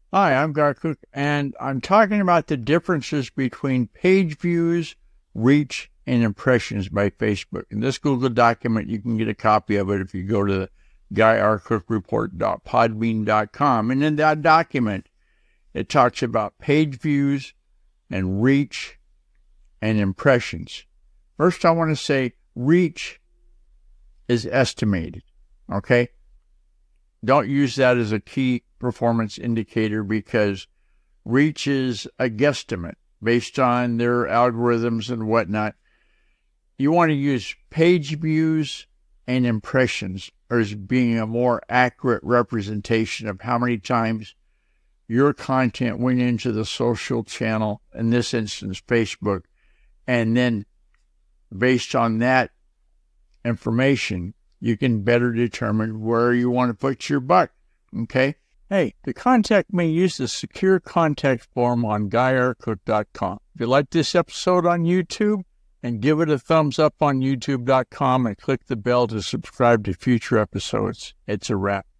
Hi, I'm Gar Cook, and I'm talking about the differences between page views, reach, and impressions by Facebook. In this Google document, you can get a copy of it if you go to the GuyRCookReport.podbean.com. And in that document, it talks about page views and reach and impressions. First, I want to say reach is estimated, okay? Don't use that as a key performance indicator because reach is a guesstimate based on their algorithms and whatnot. You want to use page views and impressions as being a more accurate representation of how many times your content went into the social channel, in this instance, Facebook, and then based on that information, you can better determine where you want to put your buck, okay? Hey, to contact me, use the secure contact form on GuyRCook.com. If you like this episode on YouTube, and give it a thumbs up on YouTube.com and click the bell to subscribe to future episodes. It's a wrap.